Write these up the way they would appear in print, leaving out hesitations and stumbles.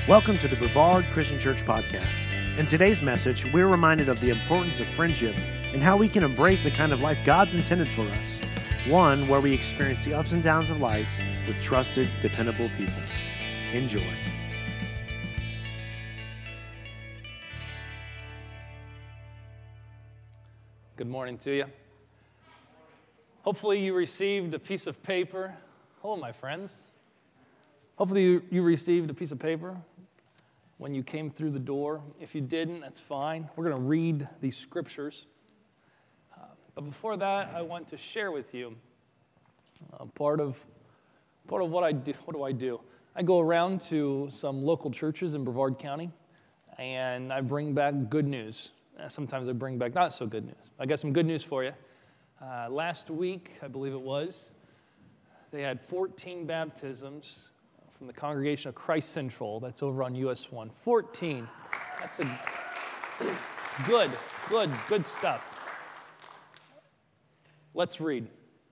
Welcome to the Brevard Christian Church Podcast. In today's message, we're reminded of the importance of friendship and how we can embrace the kind of life God's intended for us. One where we experience the ups and downs of life with trusted, dependable people. Enjoy. Good morning to you. Hopefully you received a piece of paper. Hello, my friends. Hopefully you received a piece of paper when you came through the door. If you didn't, that's fine. We're going to read these scriptures. But before that, I want to share with you part of what I do. What do I do? I go around to some local churches in Brevard County, and I bring back good news. Sometimes I bring back not so good news. I got some good news for you. Last week, I believe it was, they had 14 baptisms from the congregation of Christ Central. That's over on US 1. 14. That's a good stuff. Let's read.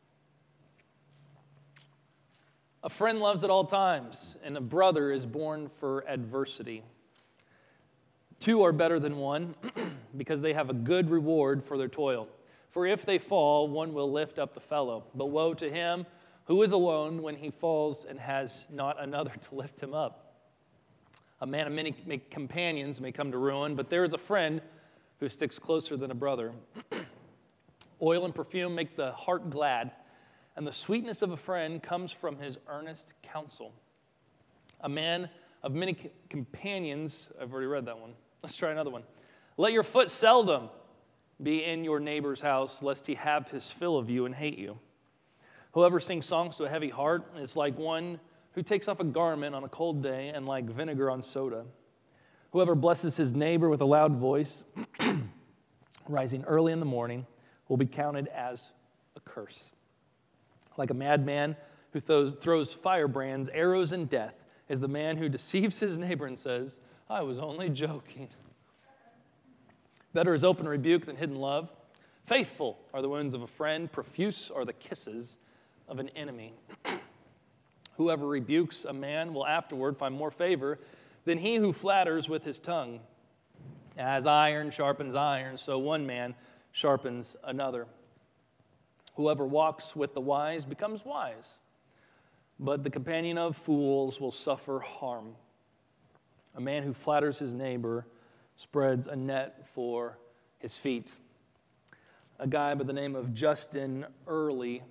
A friend loves at all times, and a brother is born for adversity. Two are better than one, because they have a good reward for their toil. For if they fall, one will lift up the fellow. But woe to him who is alone when he falls and has not another to lift him up. A man of many companions may come to ruin, but there is a friend who sticks closer than a brother. Oil and perfume make the heart glad, and the sweetness of a friend comes from his earnest counsel. A man of many companions, I've already read that one. Let's try another one. Let your foot seldom be in your neighbor's house, lest he have his fill of you and hate you. Whoever sings songs to a heavy heart is like one who takes off a garment on a cold day and like vinegar on soda. Whoever blesses his neighbor with a loud voice, rising early in the morning, will be counted as a curse. Like a madman who throws firebrands, arrows, and death is the man who deceives his neighbor and says, I was only joking. Better is open rebuke than hidden love. Faithful are the wounds of a friend. Profuse are the kisses of an enemy. Whoever rebukes a man will afterward find more favor than he who flatters with his tongue. As iron sharpens iron, so one man sharpens another. Whoever walks with the wise becomes wise, but the companion of fools will suffer harm. A man who flatters his neighbor spreads a net for his feet. A guy by the name of Justin Earley,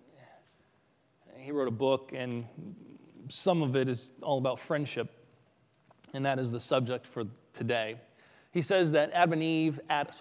he wrote a book, and some of it is all about friendship, and that is the subject for today. He says that Adam and Eve,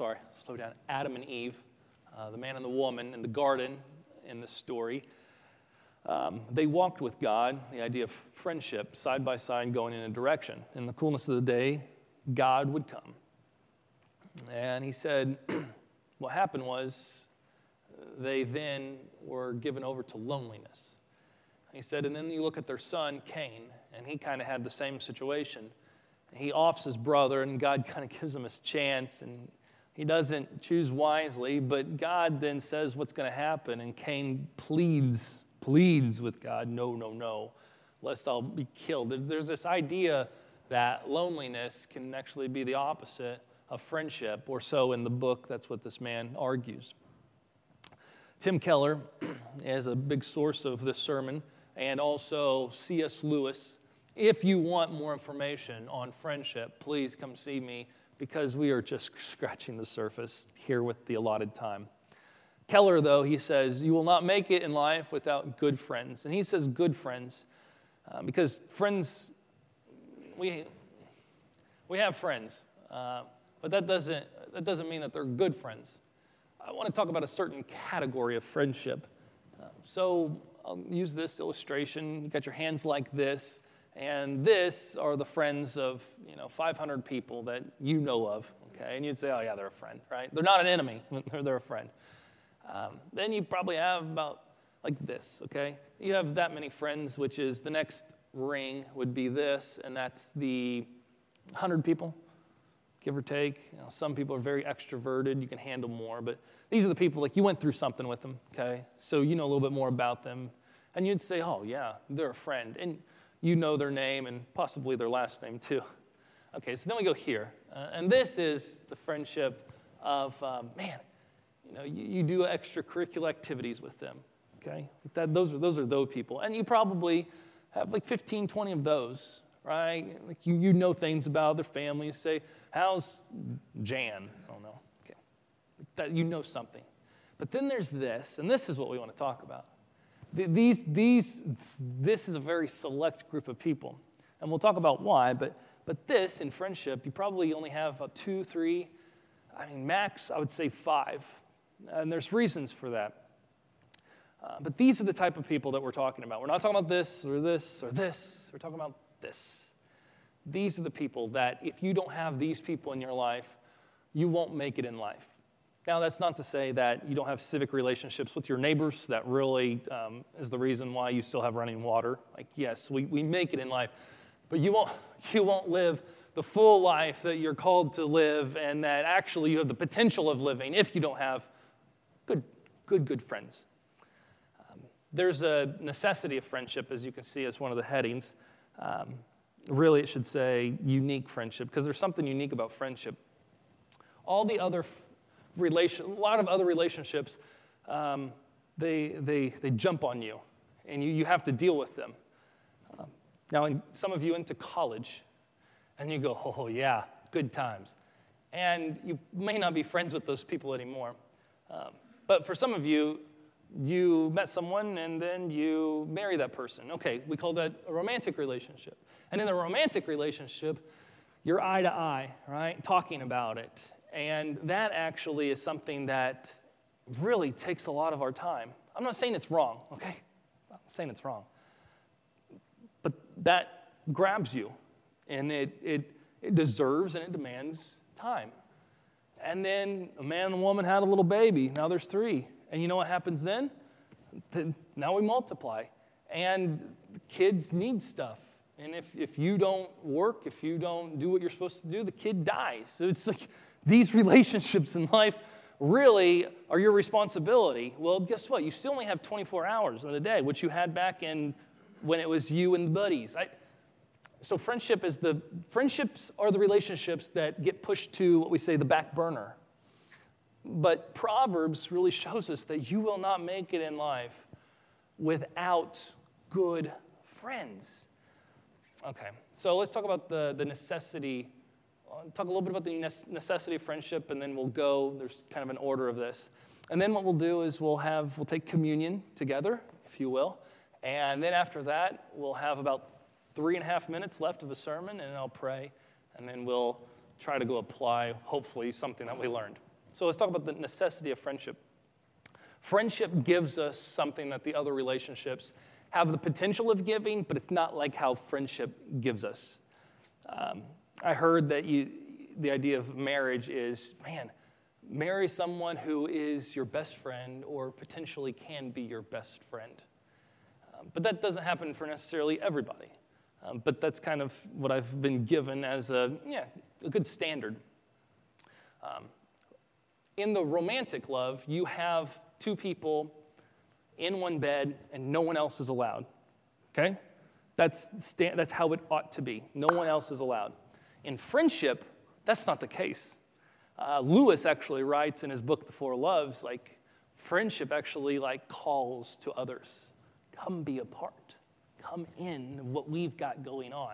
the man and the woman in the garden in the story, they walked with God, the idea of friendship, side by side going in a direction. In the coolness of the day, God would come. And he said what happened was they then were given over to loneliness. He said, and then you look at their son, Cain, and he kind of had the same situation. He offs his brother, and God kind of gives him his chance, and he doesn't choose wisely, but God then says what's going to happen, and Cain pleads with God, no, lest I'll be killed. There's this idea that loneliness can actually be the opposite of friendship, or so in the book, that's what this man argues. Tim Keller is a big source of this sermon, and also C.S. Lewis. If you want more information on friendship, please come see me, because we are just scratching the surface here with the allotted time. Keller, though, he says, you will not make it in life without good friends. And he says good friends because friends, we have friends, but that doesn't mean that they're good friends. I want to talk about a certain category of friendship. So I'll use this illustration. You got your hands like this, and this are the friends of 500 people that you know of. Okay, and you'd say, oh yeah, they're a friend, right? They're not an enemy. They're a friend. Then you probably have about like this. Okay, you have that many friends, which is the next ring would be this, and that's the 100 people. Give or take. Some people are very extroverted. You can handle more. But these are the people, like you went through something with them, okay? So you know a little bit more about them. And you'd say, oh, yeah, they're a friend. And you know their name and possibly their last name too. Okay, so then we go here. And this is the friendship of, you do extracurricular activities with them, okay? Those are those people. And you probably have like 15, 20 of those, right? Like you know things about their family. You say, how's Jan? I don't know. Okay, that you know something. But then there's this, and this is what we want to talk about. This is a very select group of people. And we'll talk about why, but this, in friendship, you probably only have 2, 3, max, I would say 5. And there's reasons for that. But these are the type of people that we're talking about. We're not talking about this or this or this. We're talking about this. These are the people that if you don't have these people in your life, you won't make it in life. Now, that's not to say that you don't have civic relationships with your neighbors. That really is the reason why you still have running water. Like, yes, we make it in life. But you won't live the full life that you're called to live and that actually you have the potential of living if you don't have good friends. There's a necessity of friendship, as you can see as one of the headings. Really, it should say unique friendship, because there's something unique about friendship. All the other a lot of other relationships, they jump on you, and you have to deal with them. Now, some of you into college, and you go, oh yeah, good times. And you may not be friends with those people anymore. But for some of you, you met someone and then you marry that person. Okay, we call that a romantic relationship. And in a romantic relationship, you're eye to eye, right? Talking about it. And that actually is something that really takes a lot of our time. I'm not saying it's wrong, okay? I'm not saying it's wrong. But that grabs you, and it deserves and it demands time. And then a man and a woman had a little baby. Now there's 3. And you know what happens then? Now we multiply. And kids need stuff. And if you don't work, if you don't do what you're supposed to do, the kid dies. So it's like these relationships in life really are your responsibility. Well, guess what? You still only have 24 hours in a day, which you had back in when it was you and the buddies. So friendships are the relationships that get pushed to what we say the back burner. But Proverbs really shows us that you will not make it in life without good friends. Okay, so let's talk about the necessity. Talk a little bit about the necessity of friendship, and then we'll go. There's kind of an order of this. And then what we'll do is we'll take communion together, if you will. And then after that, we'll have about 3.5 minutes left of a sermon, and I'll pray. And then we'll try to go apply, hopefully, something that we learned. So let's talk about the necessity of friendship. Friendship gives us something that the other relationships have the potential of giving, but it's not like how friendship gives us. I heard that the idea of marriage is, marry someone who is your best friend or potentially can be your best friend. But that doesn't happen for necessarily everybody. But that's kind of what I've been given as a good standard. In the romantic love, you have 2 people in one bed and no one else is allowed. Okay? That's how it ought to be. No one else is allowed. In friendship, that's not the case. Lewis actually writes in his book, The Four Loves, friendship actually calls to others. Come be a part. Come in what we've got going on.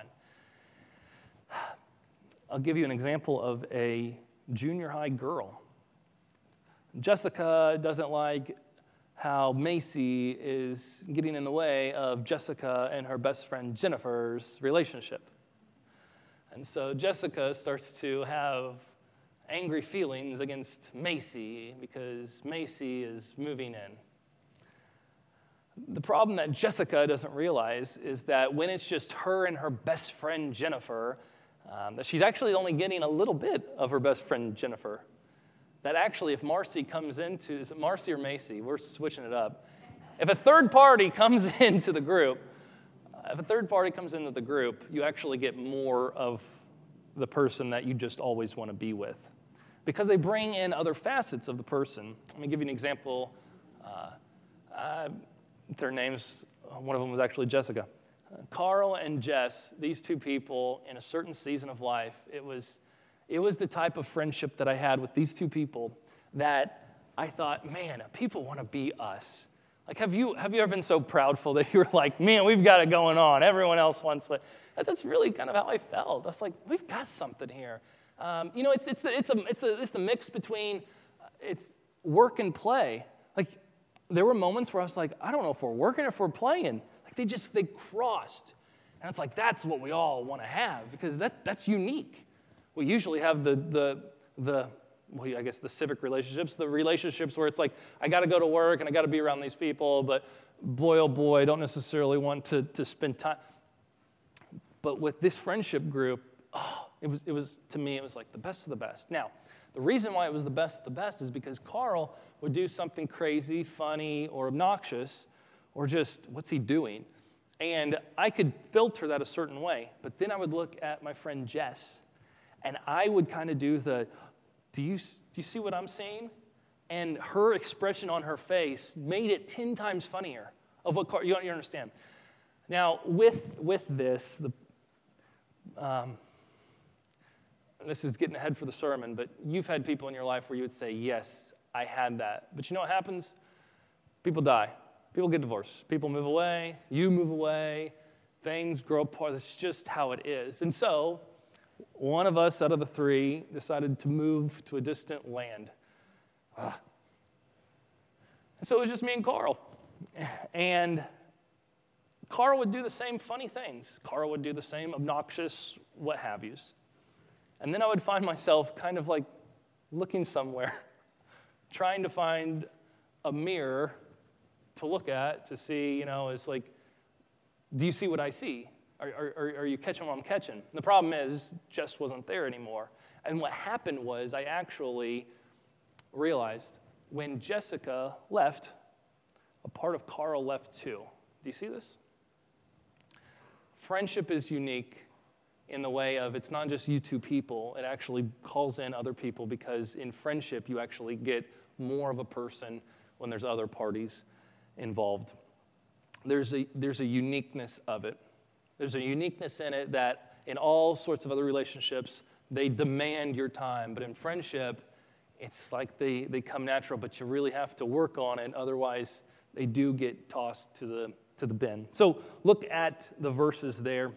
I'll give you an example of a junior high girl. Jessica doesn't like how Macy is getting in the way of Jessica and her best friend Jennifer's relationship. And so Jessica starts to have angry feelings against Macy because Macy is moving in. The problem that Jessica doesn't realize is that when it's just her and her best friend Jennifer, that she's actually only getting a little bit of her best friend Jennifer. That actually, if Marcy comes into, is it Marcy or Macy? We're switching it up. If a third party comes into the group, you actually get more of the person that you just always want to be with. Because they bring in other facets of the person. Let me give you an example. Their names, one of them was actually Jessica. Carl and Jess, these two people in a certain season of life, it was the type of friendship that I had with these two people that I thought, man, people want to be us. Like, have you ever been so proudful that you were like, man, we've got it going on. Everyone else wants it. That's really kind of how I felt. I was like, we've got something here. It's the mix between it's work and play. Like, there were moments where I was like, I don't know if we're working or if we're playing. Like, they crossed. And it's like, that's what we all want to have because that's unique. We usually have the civic relationships, the relationships where it's like, I got to go to work and I got to be around these people, but boy, oh boy, I don't necessarily want to spend time. But with this friendship group, it was to me, it was like the best of the best. Now, the reason why it was the best of the best is because Carl would do something crazy, funny, or obnoxious, or just, what's he doing? And I could filter that a certain way, but then I would look at my friend Jess, and I would kind of do the, do you see what I'm seeing? And her expression on her face made it 10 times funnier of what Carl, you understand. Now, with this, this is getting ahead for the sermon, but you've had people in your life where you would say, yes, I had that. But you know what happens? People die. People get divorced. People move away. You move away. Things grow apart. That's just how it is. And so, one of us out of the three decided to move to a distant land. And so it was just me and Carl. And Carl would do the same funny things. Carl would do the same obnoxious what have yous. And then I would find myself kind of like looking somewhere, trying to find a mirror to look at to see, it's like, do you see what I see? Are you catching what I'm catching? The problem is, Jess wasn't there anymore. And what happened was I actually realized when Jessica left, a part of Carl left too. Do you see this? Friendship is unique in the way of it's not just you two people. It actually calls in other people because in friendship, you actually get more of a person when there's other parties involved. There's a uniqueness of it. There's a uniqueness in it that in all sorts of other relationships, they demand your time. But in friendship, it's like they come natural, but you really have to work on it. Otherwise, they do get tossed to the bin. So look at the verses there.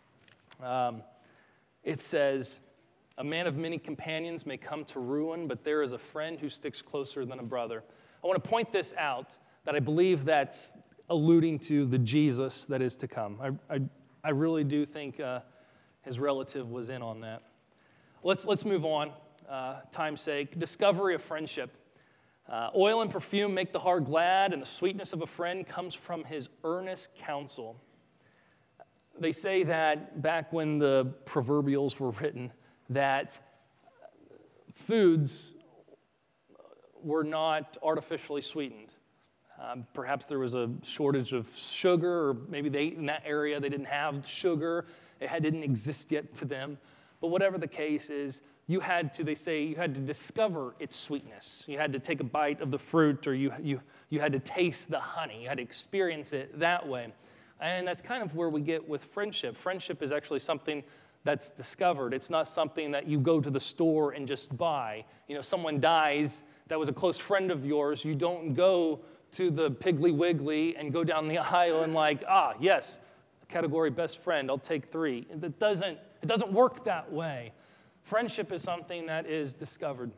It says, a man of many companions may come to ruin, but there is a friend who sticks closer than a brother. I want to point this out, that I believe that's alluding to the Jesus that is to come. I really do think his relative was in on that. Let's move on, time's sake. Discovery of friendship. Oil and perfume make the heart glad, and the sweetness of a friend comes from his earnest counsel. They say that back when the proverbials were written, that foods were not artificially sweetened. Perhaps there was a shortage of sugar, or maybe they in that area they didn't have sugar. It didn't exist yet to them. But whatever the case is, you had to discover its sweetness. You had to take a bite of the fruit, or you had to taste the honey. You had to experience it that way. And that's kind of where we get with friendship. Friendship is actually something that's discovered. It's not something that you go to the store and just buy. Someone dies that was a close friend of yours. You don't go to the Piggly Wiggly and go down the aisle and yes, category best friend, I'll take 3. It doesn't work that way. Friendship is something that is discovered.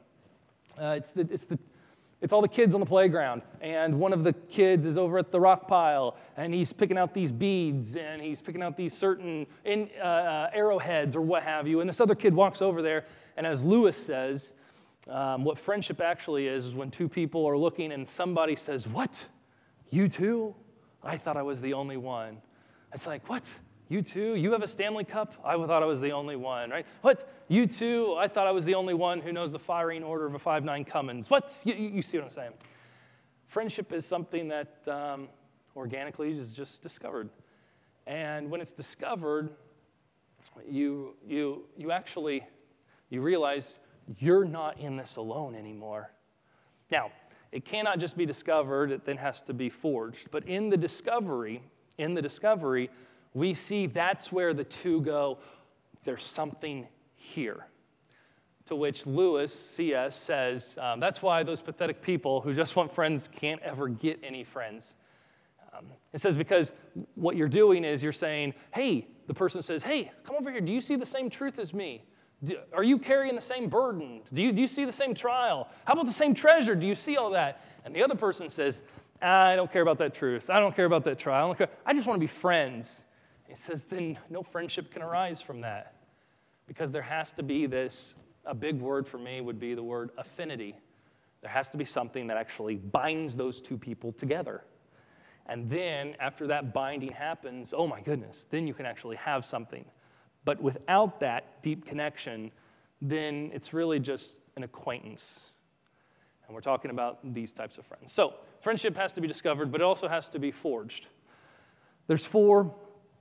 It's all the kids on the playground, and one of the kids is over at the rock pile, and he's picking out these beads, and he's picking out these certain arrowheads or what have you, and this other kid walks over there, and as Lewis says, what friendship actually is when two people are looking and somebody says, "What? You too? I thought I was the only one." It's like, "What? You too? You have a Stanley Cup? I thought I was the only one, right? What? You too? I thought I was the only one who knows the firing order of a 5.9 Cummins. What?" You see what I'm saying? Friendship is something that organically is just discovered. And when it's discovered, you realize you're not in this alone anymore. Now, it cannot just be discovered, it then has to be forged. But in the discovery, we see that's where the two go, there's something here. To which Lewis, C.S., says, that's why those pathetic people who just want friends can't ever get any friends. It says because what you're doing is you're saying, hey, the person says, hey, come over here. Do you see the same truth as me? Are you carrying the same burden? Do you see the same trial? How about the same treasure? Do you see all that? And the other person says, I don't care about that truth. I don't care about that trial. I don't care. I just want to be friends. He says, then no friendship can arise from that. Because there has to be this, a big word for me would be the word affinity. There has to be something that actually binds those two people together. And then after that binding happens, oh my goodness, then you can actually have something. But without that deep connection, then it's really just an acquaintance. And we're talking about these types of friends. So friendship has to be discovered, but it also has to be forged. There's four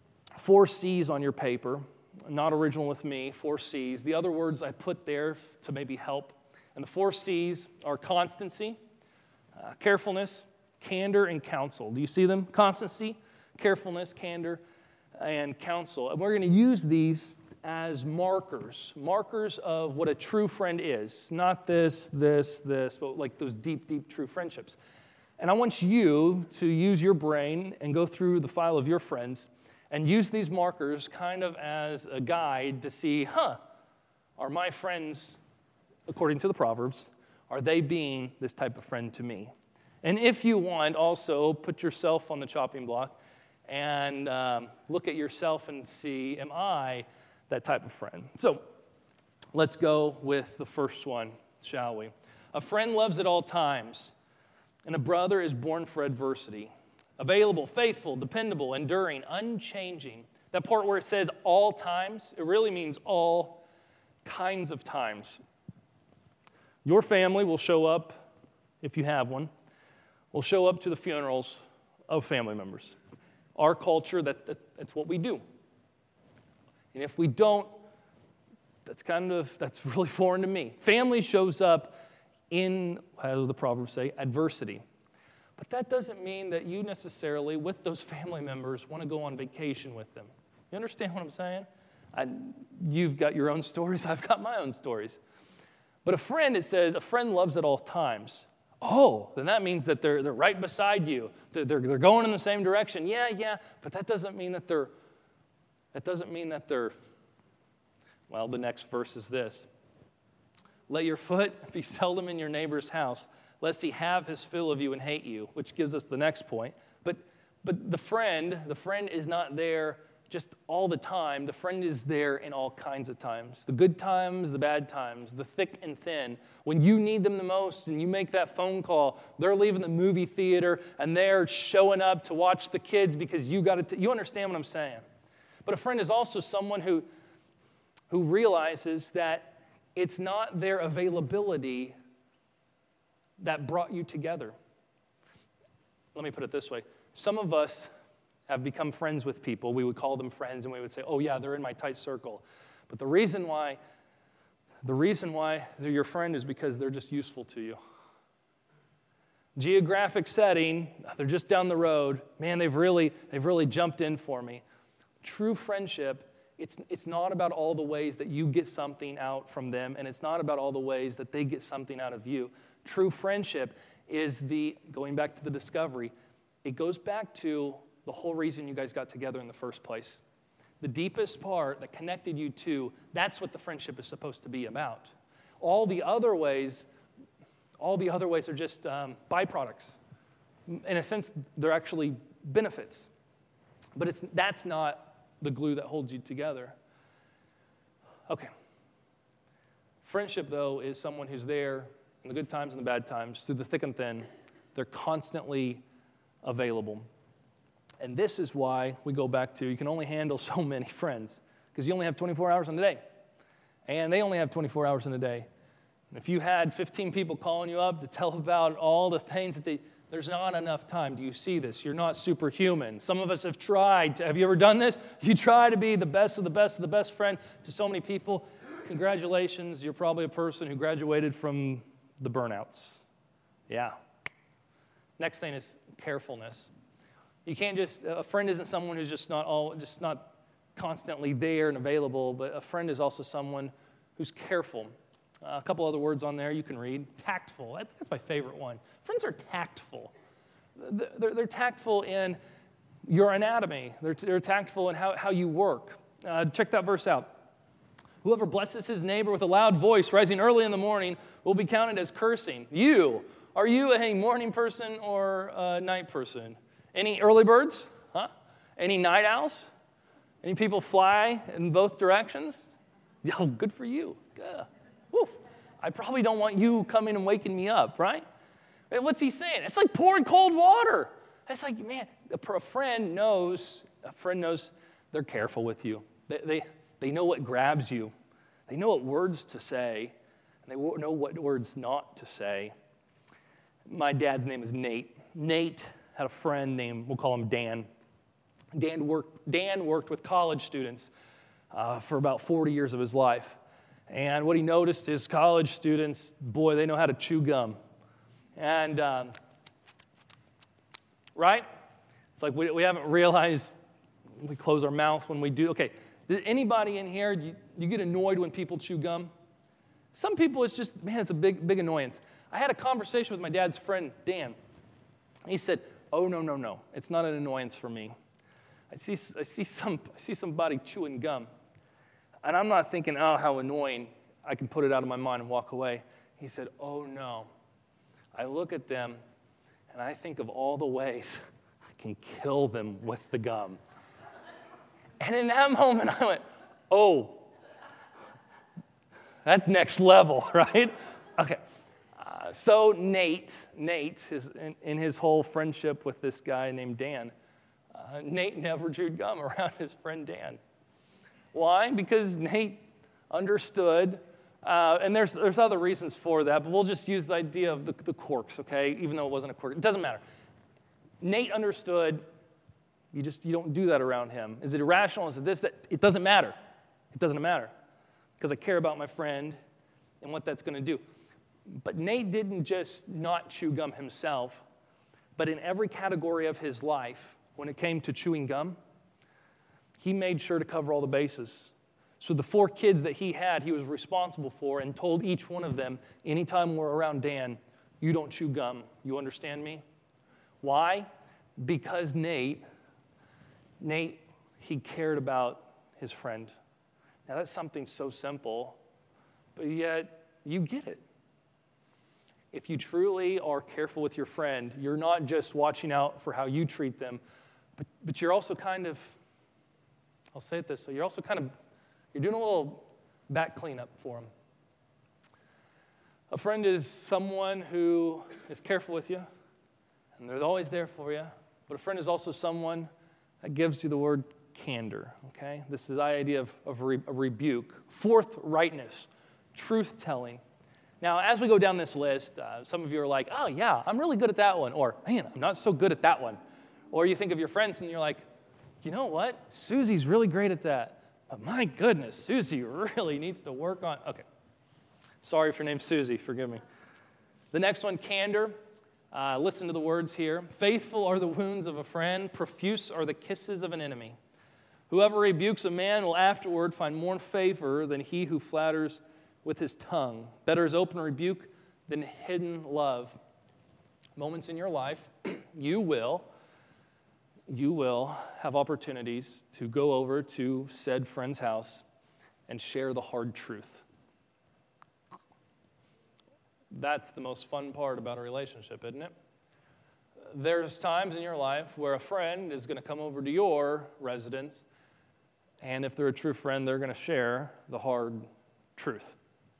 C's on your paper, not original with me, 4 C's. The other words I put there to maybe help. And the 4 C's are constancy, carefulness, candor, and counsel. Do you see them? Constancy, carefulness, candor, and counsel. And we're going to use these as markers of what a true friend is. Not this, but like those deep, deep true friendships. And I want you to use your brain and go through the file of your friends and use these markers kind of as a guide to see, are my friends, according to the Proverbs, are they being this type of friend to me? And if you want, also put yourself on the chopping block and look at yourself and see, am I that type of friend? So let's go with the first one, shall we? A friend loves at all times, and a brother is born for adversity. Available, faithful, dependable, enduring, unchanging. That part where it says all times, it really means all kinds of times. Your family will show up, if you have one, will show up to the funerals of family members. Our culture, that's what we do. And if we don't, that's really foreign to me. Family shows up in, how does the Proverbs say, adversity. But that doesn't mean that you necessarily, with those family members, want to go on vacation with them. You understand what I'm saying? You've got your own stories, I've got my own stories. But a friend, it says, a friend loves at all times. Oh, then that means that they're right beside you. They're going in the same direction. Yeah, but that doesn't mean that they're, well, the next verse is this. Let your foot be seldom in your neighbor's house, lest he have his fill of you and hate you, which gives us the next point. But the friend is not there just all the time. The friend is there in all kinds of times. The good times, the bad times, the thick and thin. When you need them the most and you make that phone call, they're leaving the movie theater and they're showing up to watch the kids because you understand what I'm saying. But a friend is also someone who realizes that it's not their availability that brought you together. Let me put it this way. Some of us have become friends with people. We would call them friends and we would say, oh yeah, they're in my tight circle. But the reason why they're your friend is because they're just useful to you. Geographic setting, they're just down the road. Man, they've really jumped in for me. True friendship, it's not about all the ways that you get something out from them, and it's not about all the ways that they get something out of you. True friendship is going back to the discovery, it goes back to the whole reason you guys got together in the first place. The deepest part that connected you two, that's what the friendship is supposed to be about. All the other ways are just byproducts. In a sense, they're actually benefits. But that's not the glue that holds you together. Okay. Friendship, though, is someone who's there in the good times and the bad times, through the thick and thin. They're constantly available. And this is why we go back to you can only handle so many friends because you only have 24 hours in a day. And they only have 24 hours in a day. And if you had 15 people calling you up to tell about all the things that there's not enough time. Do you see this? You're not superhuman. Some of us have tried. Have you ever done this? You try to be the best of the best of the best friend to so many people. Congratulations. You're probably a person who graduated from the burnouts. Yeah. Next thing is carefulness. You can't a friend isn't someone who's just not constantly there and available, but a friend is also someone who's careful. A couple other words on there you can read. Tactful. That's my favorite one. Friends are tactful. They're tactful in your anatomy. They're tactful in how you work. Check that verse out. Whoever blesses his neighbor with a loud voice rising early in the morning will be counted as cursing. Are you a morning person or a night person? Any early birds? Huh? Any night owls? Any people fly in both directions? Oh, good for you. Woof. I probably don't want you coming and waking me up, right? What's he saying? It's like pouring cold water. It's like, man, a friend knows they're careful with you. They know what grabs you. They know what words to say, and they know what words not to say. My dad's name is Nate. Nate had a friend named, we'll call him Dan. Dan worked with college students for about 40 years of his life. And what he noticed is college students, boy, they know how to chew gum. And, right? It's like we haven't realized we close our mouth when we do. Okay, anybody in here, you get annoyed when people chew gum? Some people, it's just, man, it's a big annoyance. I had a conversation with my dad's friend, Dan. He said, oh, no, it's not an annoyance for me. I see somebody chewing gum. And I'm not thinking, oh, how annoying. I can put it out of my mind and walk away. He said, oh, no. I look at them, and I think of all the ways I can kill them with the gum. And in that moment, I went, oh, that's next level, right? Okay. So Nate, in his whole friendship with this guy named Dan, Nate never chewed gum around his friend Dan. Why? Because Nate understood, and there's other reasons for that, but we'll just use the idea of the corks, okay? Even though it wasn't a cork, it doesn't matter. Nate understood you don't do that around him. Is it irrational? Is it this, that? It doesn't matter. It doesn't matter because I care about my friend and what that's going to do. But Nate didn't just not chew gum himself, but in every category of his life, when it came to chewing gum, he made sure to cover all the bases. So the 4 kids that he had, he was responsible for and told each one of them, anytime we're around Dan, you don't chew gum. You understand me? Why? Because Nate, he cared about his friend. Now that's something so simple, but yet you get it. If you truly are careful with your friend, you're not just watching out for how you treat them, but you're also kind of, I'll say it this way, you're doing a little back cleanup for them. A friend is someone who is careful with you, and they're always there for you, but a friend is also someone that gives you the word candor, okay? This is the idea of a rebuke, forthrightness, truth-telling. Now, as we go down this list, some of you are like, oh, yeah, I'm really good at that one. Or, man, I'm not so good at that one. Or you think of your friends and you're like, you know what? Susie's really great at that. But my goodness, Susie really needs to work on. Okay. Sorry if your name's Susie. Forgive me. The next one, candor. Listen to the words here. Faithful are the wounds of a friend. Profuse are the kisses of an enemy. Whoever rebukes a man will afterward find more favor than he who flatters with his tongue. Better is open rebuke than hidden love. Moments in your life, you will have opportunities to go over to said friend's house and share the hard truth. That's the most fun part about a relationship, isn't it? There's times in your life where a friend is going to come over to your residence, and if they're a true friend, they're going to share the hard truth.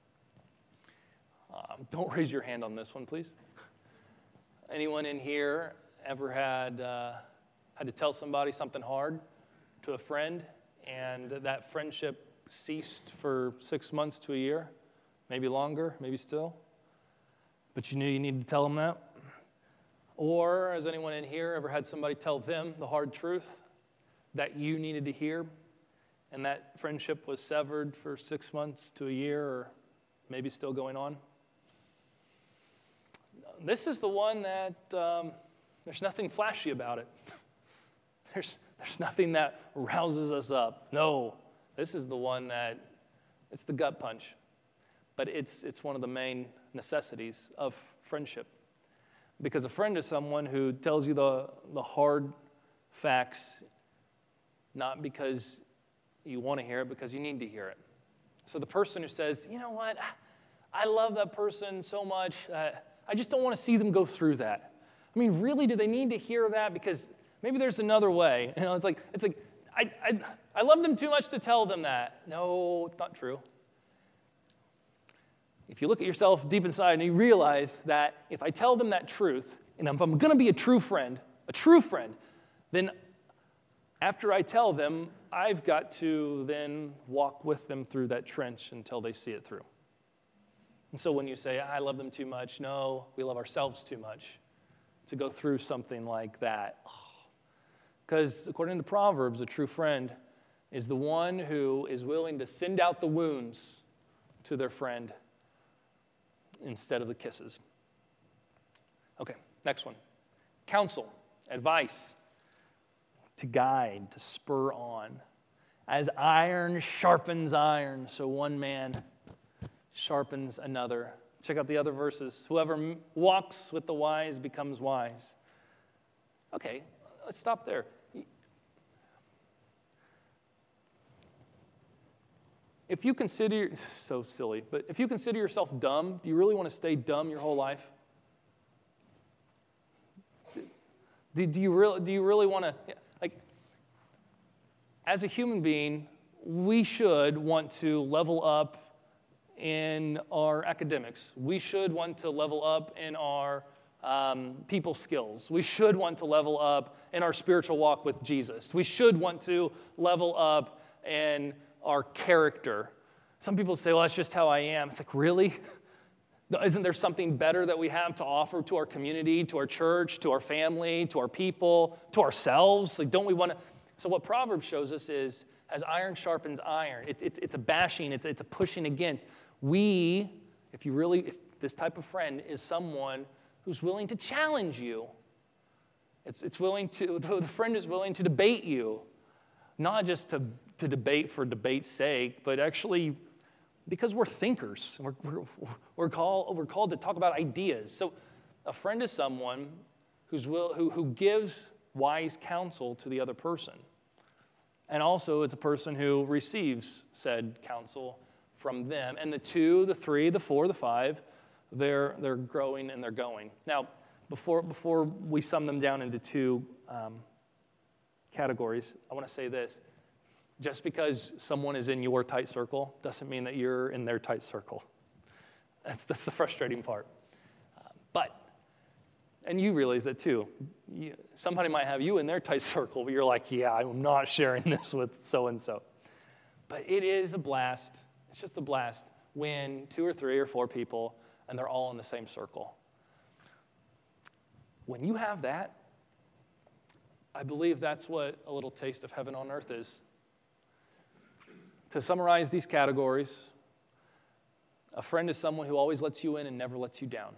Don't raise your hand on this one, please. Anyone in here ever had to tell somebody something hard to a friend, and that friendship ceased for 6 months to a year, maybe longer, maybe still, but you knew you needed to tell them that? Or has anyone in here ever had somebody tell them the hard truth that you needed to hear, and that friendship was severed for 6 months to a year, or maybe still going on? This is the one that there's nothing flashy about it. There's nothing that rouses us up. No, this is the one that, it's the gut punch. But it's one of the main necessities of friendship. Because a friend is someone who tells you the hard facts, not because you want to hear it, because you need to hear it. So the person who says, you know what, I love that person so much, I just don't want to see them go through that. I mean, really, do they need to hear that? Because maybe there's another way. You know, it's like I love them too much to tell them that. No, it's not true. If you look at yourself deep inside and you realize that if I tell them that truth, and if I'm going to be a true friend, then after I tell them, I've got to then walk with them through that trench until they see it through. And so when you say, I love them too much, no, we love ourselves too much to go through something like that. Because according to Proverbs, a true friend is the one who is willing to send out the wounds to their friend instead of the kisses. Okay, next one. Counsel, advice, to guide, to spur on. As iron sharpens iron, so one man sharpens another. Check out the other verses. Whoever walks with the wise becomes wise. Okay, let's stop there. If you consider, so silly, but if you consider yourself dumb, do you really want to stay dumb your whole life? Do you really want to, like, as a human being, we should want to level up in our academics. We should want to level up in our people skills. We should want to level up in our spiritual walk with Jesus. We should want to level up in our character. Some people say, well, that's just how I am. It's like, really? Isn't there something better that we have to offer to our community, to our church, to our family, to our people, to ourselves? Like, don't we want to? So what Proverbs shows us is, as iron sharpens iron, it's a bashing, it's a pushing against. If this type of friend is someone who's willing to challenge you, the friend is willing to debate you, not just to debate for debate's sake, but actually because we're thinkers. We're called to talk about ideas. So a friend is someone who gives wise counsel to the other person. And also it's a person who receives said counsel from them. And the 2, the 3, the 4, the 5, they're growing and they're going. Now, before we sum them down into 2 categories, I want to say this. Just because someone is in your tight circle doesn't mean that you're in their tight circle. That's the frustrating part. And you realize that too. Somebody might have you in their tight circle, but you're like, yeah, I'm not sharing this with so-and-so. But it is a blast. It's just a blast when 2 or 3 or 4 people, and they're all in the same circle. When you have that, I believe that's what a little taste of heaven on earth is. To summarize these categories, a friend is someone who always lets you in and never lets you down.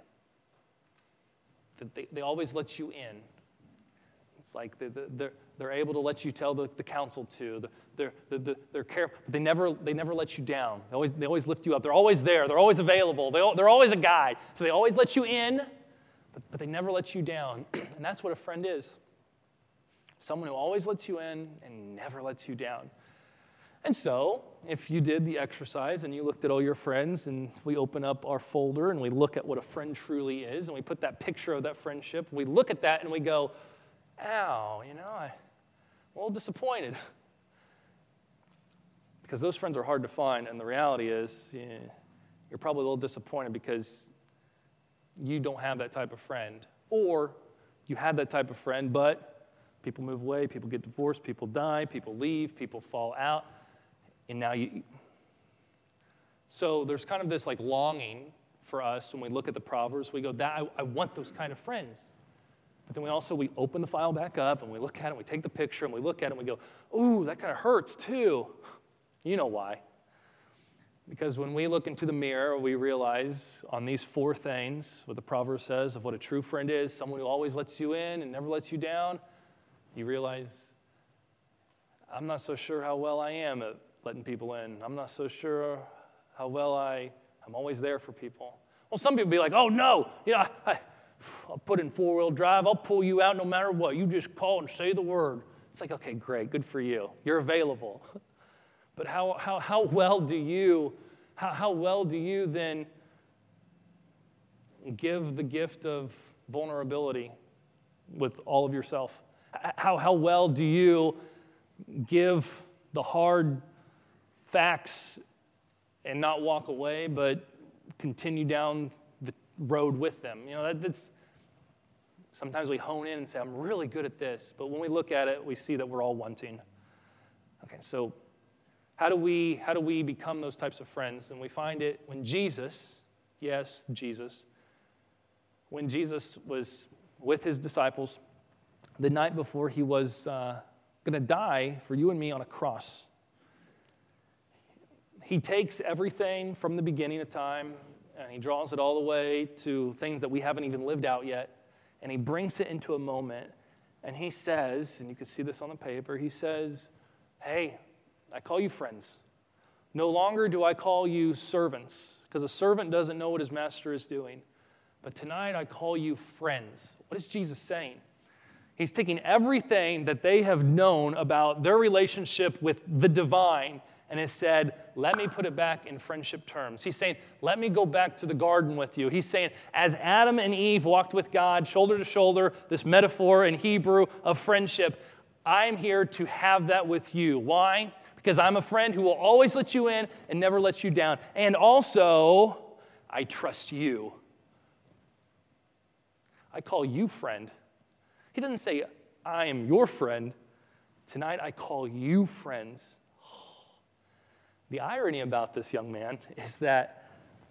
They always let you in. It's like they're able to let you tell the counsel to. They're careful, but they never let you down. They always lift you up. They're always there. They're always available. They're always a guide. So they always let you in, but they never let you down. And that's what a friend is. Someone who always lets you in and never lets you down. And so, if you did the exercise and you looked at all your friends, and we open up our folder and we look at what a friend truly is, and we put that picture of that friendship, we look at that and we go, ow, I'm a little disappointed. Because those friends are hard to find, and the reality is, you're probably a little disappointed because you don't have that type of friend. Or you had that type of friend, but people move away, people get divorced, people die, people leave, people fall out. And now so there's kind of this like longing for us when we look at the Proverbs. We go, I want those kind of friends. But then we open the file back up and we look at it and we take the picture and we look at it and we go, ooh, that kind of hurts too. You know why. Because when we look into the mirror, we realize on these 4 things, what the proverb says of what a true friend is, someone who always lets you in and never lets you down, you realize I'm not so sure how well I am at letting people in. I'm not so sure how well I'm always there for people. Well, some people be like, oh, no, I'll put in four-wheel drive. I'll pull you out no matter what. You just call and say the word. It's like, okay, great, good for you. You're available. But how well do you then give the gift of vulnerability with all of yourself? How well do you give the hard facts and not walk away, but continue down the road with them? That's sometimes we hone in and say, I'm really good at this. But when we look at it, we see that we're all wanting. Okay, so how do we become those types of friends? And we find it when Jesus, when Jesus was with his disciples the night before he was going to die for you and me on a cross. He takes everything from the beginning of time and he draws it all the way to things that we haven't even lived out yet, and he brings it into a moment, and he says, and you can see this on the paper, he says, hey, I call you friends. No longer do I call you servants, because a servant doesn't know what his master is doing. But tonight I call you friends. What is Jesus saying? He's taking everything that they have known about their relationship with the divine and has said, let me put it back in friendship terms. He's saying, let me go back to the garden with you. He's saying, as Adam and Eve walked with God shoulder to shoulder, this metaphor in Hebrew of friendship, I'm here to have that with you. Why? Because I'm a friend who will always let you in and never let you down. And also, I trust you. I call you friend. He doesn't say, I am your friend. Tonight, I call you friends. The irony about this, young man, is that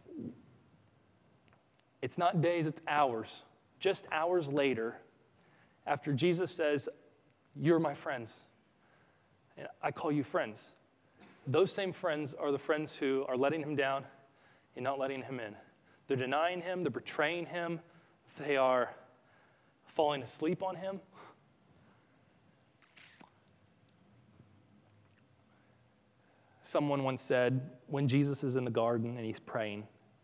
it's not days, it's hours. Just hours later, after Jesus says, you're my friends, and I call you friends. Those same friends are the friends who are letting him down and not letting him in. They're denying him, they're betraying him, they are falling asleep on him. Someone once said, when Jesus is in the garden and he's praying,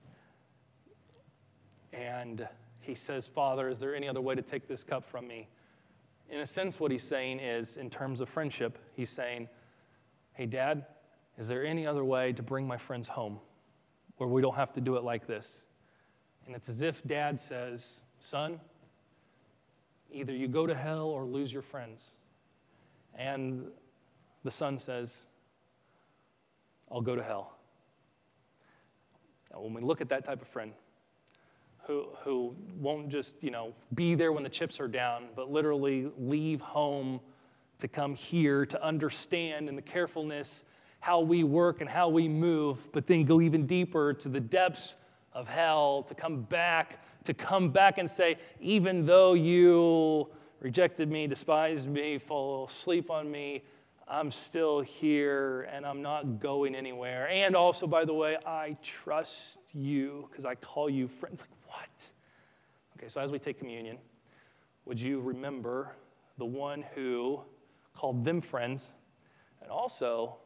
and he says, Father, is there any other way to take this cup from me? In a sense, what he's saying is, in terms of friendship, he's saying, hey, Dad, is there any other way to bring my friends home where we don't have to do it like this? And it's as if Dad says, son, either you go to hell or lose your friends. And the son says, I'll go to hell. Now, when we look at that type of friend who won't just, be there when the chips are down, but literally leave home to come here to understand in the carefulness how we work and how we move, but then go even deeper to the depths of hell, to come back and say, even though you rejected me, despised me, fall asleep on me, I'm still here and I'm not going anywhere. And also, by the way, I trust you because I call you friends. Like, what? Okay, so as we take communion, would you remember the one who called them friends and also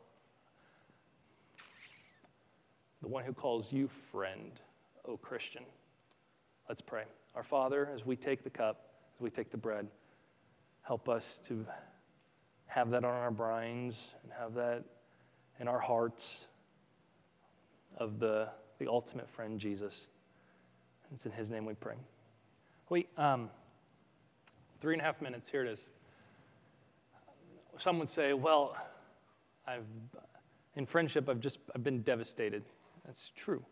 the one who calls you friend, O Christian? Let's pray. Our Father, as we take the cup, as we take the bread, help us to have that on our brains and have that in our hearts of the ultimate friend, Jesus. It's in his name we pray. Wait, 3.5 minutes, here it is. Some would say, well, in friendship, I've been devastated. That's true.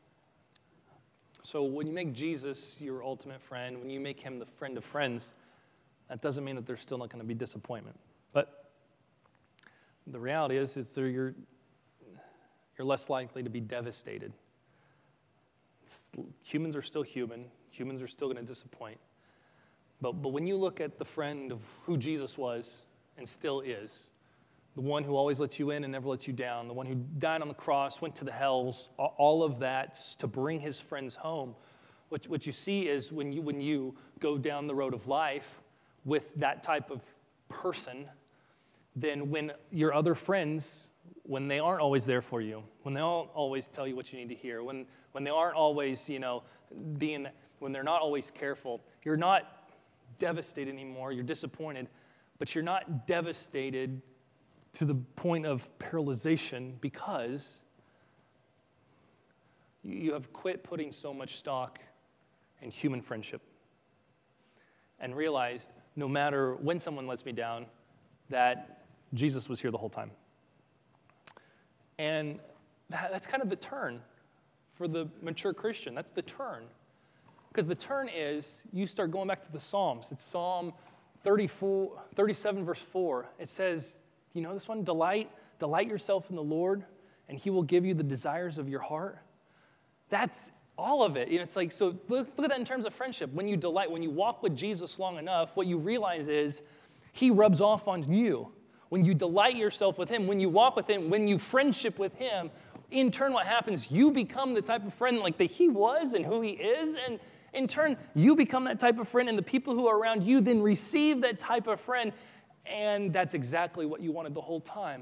So when you make Jesus your ultimate friend, when you make him the friend of friends, that doesn't mean that there's still not going to be disappointment. But the reality is that you're less likely to be devastated. Humans are still human. Humans are still going to disappoint. But when you look at the friend of who Jesus was and still is, the one who always lets you in and never lets you down, the one who died on the cross, went to the hells, all of that to bring his friends home, what you see is when you go down the road of life with that type of person, then when your other friends, when they aren't always there for you, when they don't always tell you what you need to hear, when they aren't always, when they're not always careful, you're not devastated anymore, you're disappointed, but you're not devastated to the point of paralyzation because you have quit putting so much stock in human friendship and realized no matter when someone lets me down, that Jesus was here the whole time. And that's kind of the turn for the mature Christian. That's the turn. Because the turn is, you start going back to the Psalms. It's Psalm 37, verse 4. It says, you know this one? Delight yourself in the Lord, and he will give you the desires of your heart. That's all of it. It's like, so look at that in terms of friendship. When you walk with Jesus long enough, what you realize is he rubs off on you. When you delight yourself with him, when you walk with him, when you friendship with him, in turn what happens? You become the type of friend like that he was and who he is, and in turn, you become that type of friend, and the people who are around you then receive that type of friend, and that's exactly what you wanted the whole time.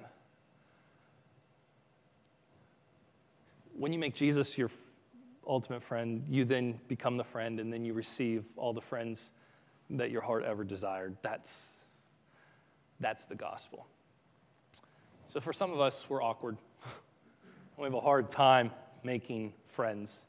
When you make Jesus your ultimate friend, you then become the friend, and then you receive all the friends that your heart ever desired. That's the gospel. So for some of us, we're awkward. We have a hard time making friends.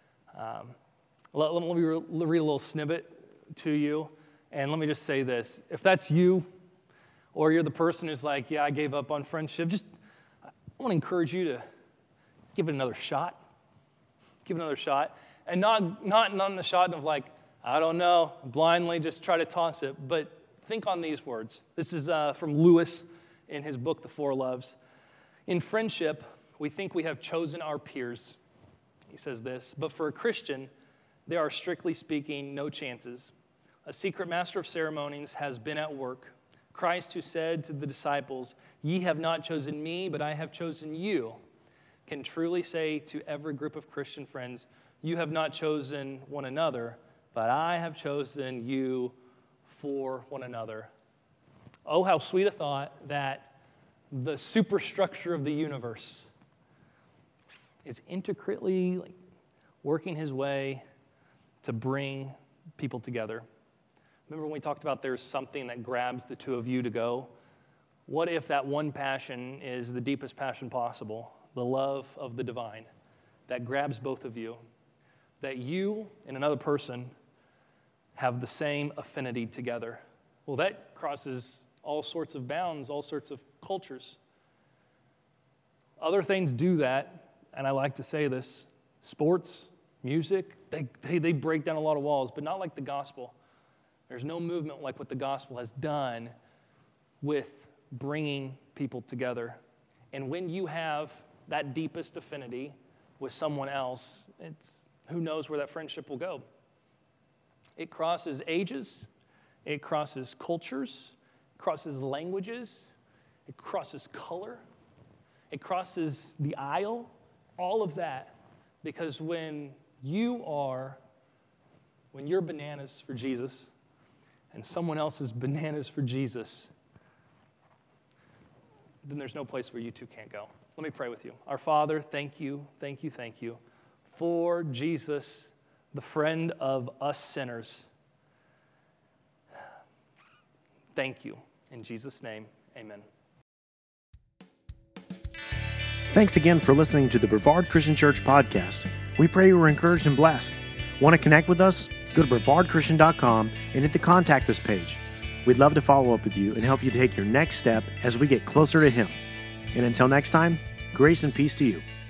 Let me read a little snippet to you, and let me just say this. If that's you, or you're the person who's like, yeah, I gave up on friendship, I want to encourage you to give it another shot. Give it another shot. And not in the shot of like, I don't know, blindly just try to toss it, but think on these words. This is from Lewis in his book, The Four Loves. In friendship, we think we have chosen our peers. He says this, but for a Christian, there are, strictly speaking, no chances. A secret master of ceremonies has been at work. Christ, who said to the disciples, "Ye have not chosen me, but I have chosen you," can truly say to every group of Christian friends, "You have not chosen one another, but I have chosen you for one another." Oh, how sweet a thought that the superstructure of the universe is intricately working his way to bring people together. Remember when we talked about there's something that grabs the two of you to go? What if that one passion is the deepest passion possible, the love of the divine, that grabs both of you, that you and another person have the same affinity together? Well, that crosses all sorts of bounds, all sorts of cultures. Other things do that, and I like to say this, sports, music, they break down a lot of walls, but not like the gospel. There's no movement like what the gospel has done with bringing people together. And when you have that deepest affinity with someone else, who knows where that friendship will go. It crosses ages, it crosses cultures, it crosses languages, it crosses color, it crosses the aisle, all of that. Because when you're bananas for Jesus and someone else is bananas for Jesus, then there's no place where you two can't go. Let me pray with you. Our Father, thank you for Jesus, the friend of us sinners. Thank you. In Jesus' name, amen. Thanks again for listening to the Brevard Christian Church podcast. We pray you were encouraged and blessed. Want to connect with us? Go to brevardchristian.com and hit the Contact Us page. We'd love to follow up with you and help you take your next step as we get closer to Him. And until next time, grace and peace to you.